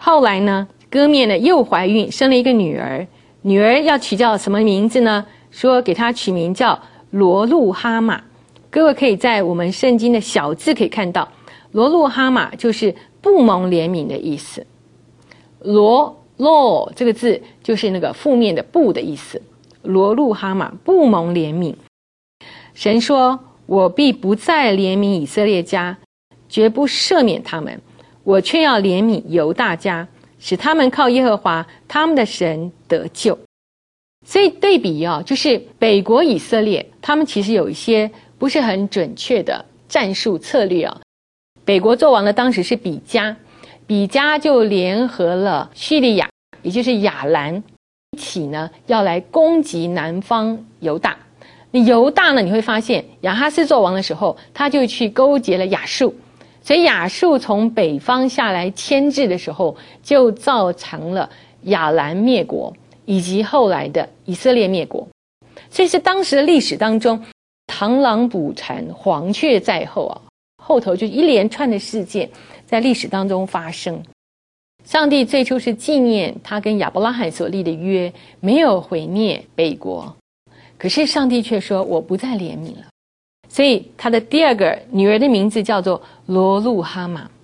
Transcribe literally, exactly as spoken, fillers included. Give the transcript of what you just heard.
后来呢，哥灭呢又怀孕，生了一个女儿，女儿要取叫什么名字呢？说给她取名叫罗路哈玛。各位可以在我们圣经的小字可以看到，罗路哈玛就是不蒙怜悯的意思。罗罗这个字就是那个负面的不的意思，罗路哈玛不蒙怜悯。神说，我必不再怜悯以色列家，绝不赦免他们，我却要怜悯犹大家，使他们靠耶和华他们的神得救。所以对比啊，就是北国以色列，他们其实有一些不是很准确的战术策略啊。北国做王的当时是比加，比加就联合了叙利亚，也就是亚兰，一起呢要来攻击南方犹大。那犹大呢，你会发现亚哈斯做王的时候，他就去勾结了亚述，所以亚述从北方下来牵制的时候，就造成了亚兰灭国，以及后来的以色列灭国。所以是当时的历史当中，螳螂捕蝉，黄雀在后啊，后头就一连串的事件在历史当中发生。上帝最初是纪念他跟亚伯拉罕所立的约，没有毁灭北国，可是上帝却说，我不再怜悯了。所以他的第二个女儿的名字叫做罗路哈玛。